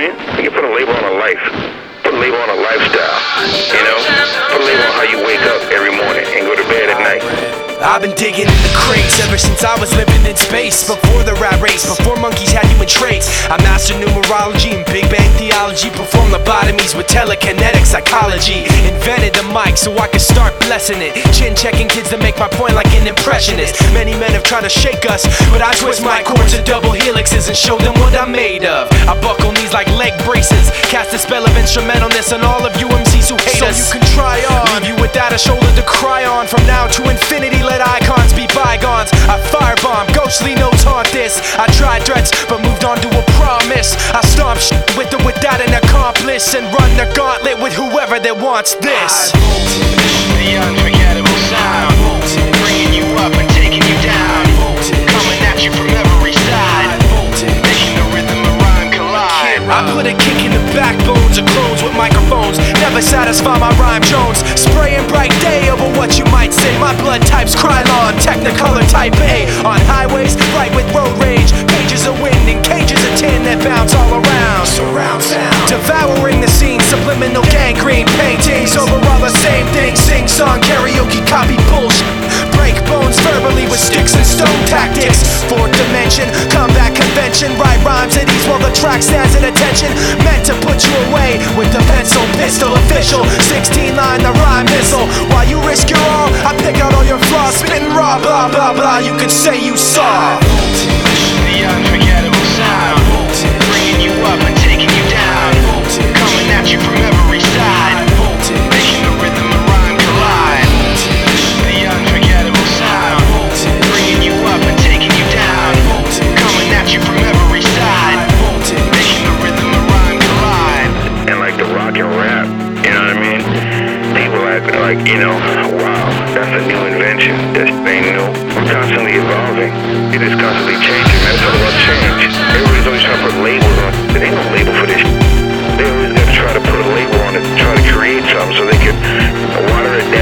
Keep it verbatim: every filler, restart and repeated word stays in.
mean? You can put a label on a life. Put a label on a lifestyle. You know? Put a label on how you wake up every morning and go to bed at night. I've been digging in the crates ever since I was living in space. Before the rat race, before monkeys had human traits. I mastered numerology and Big Bang theology. Performed lobotomies with telekinetic psychology. Invented the mic so I could start blessing it. Chin checking kids to make my point like an impressionist. Many men have tried to shake us, but I twist my chords to double helixes and show them what I'm made of. I buckle knees like leg braces. Cast a spell of instrumentalness on all of you M Cs who hate so us. So you can try on. Leave you without a shoulder to cry on. From now to infinity, let icons be bygones. I firebomb, ghostly notes haunt this. I tried threats, but moved on to a promise. I stomp shit with or without an accomplice, and run the gauntlet with whoever that wants this. The unforgettable sound, bringing you up and taking you down, coming at you from every side, making the rhythm and rhyme collide. I put a kick in the backbones of clones with microphones. Never satisfy my rhyme Jones. Spraying bright day over what you might say. My blood type's Krylon, Technicolor type A. On highways, right with road rage. Pages of wind and cages of tin that bounce all around. Surround sound, devouring the scene. Subliminal gangrene paintings over all the same things. Sing song, karaoke, copy bullshit. Break bones verbally with sticks and stone tactics. Fourth dimension, combat convention. Write rhymes at ease while the track stands at attention. Meant to put you away with the pencil pistol official. Sixteen line the rhyme missile. While you risk your all, I pick out all your flaws. Spitting raw, blah blah blah. You can say you saw the unforgettable sound, bringing you up and taking you down, coming at you from every side, making the rhythm and rhyme collide. The unforgettable sound, bringing you up and taking you down, coming at you from every side, making the rhythm and rhyme collide. And like the rock and rap, you know what I mean? People act like, you know, wow, that's a new invention. This ain't new. We're constantly evolving. It is constantly changing. That's all about change. Everybody's always trying to put labels on. There ain't no label for this. They always got to try to put a label on it, try to create something so they can water it down.